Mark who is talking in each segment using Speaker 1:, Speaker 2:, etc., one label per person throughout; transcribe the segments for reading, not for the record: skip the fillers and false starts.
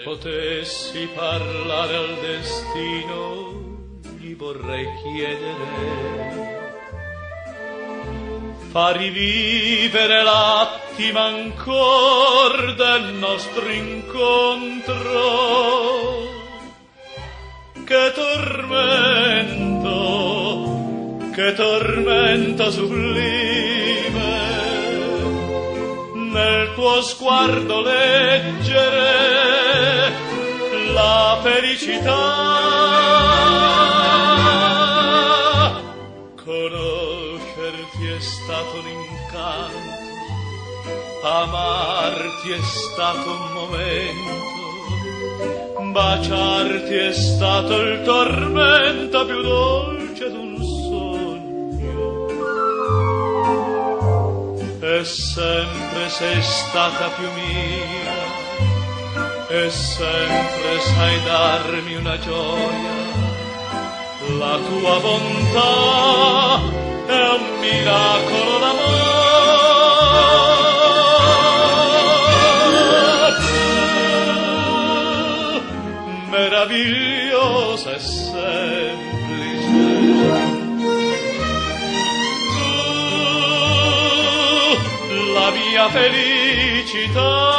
Speaker 1: potessi parlare al destino, gli vorrei chiedere: fa rivivere l'attimo ancor del nostro incontro. Che tormento sublime nel tuo sguardo leggere la felicità. Conoscerti è stato un incanto, amarti è stato un momento, baciarti è stato il tormento più dolce d'un sogno. E sempre sei stata più mia, e sempre sai darmi una gioia. La tua bontà è un miracolo d'amore, meravigliosa e semplice. Tu, la mia felicità.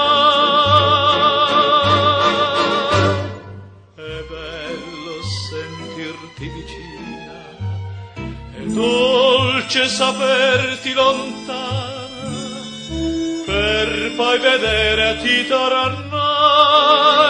Speaker 1: Vicina, è dolce saperti lontana, per poi vederti tornare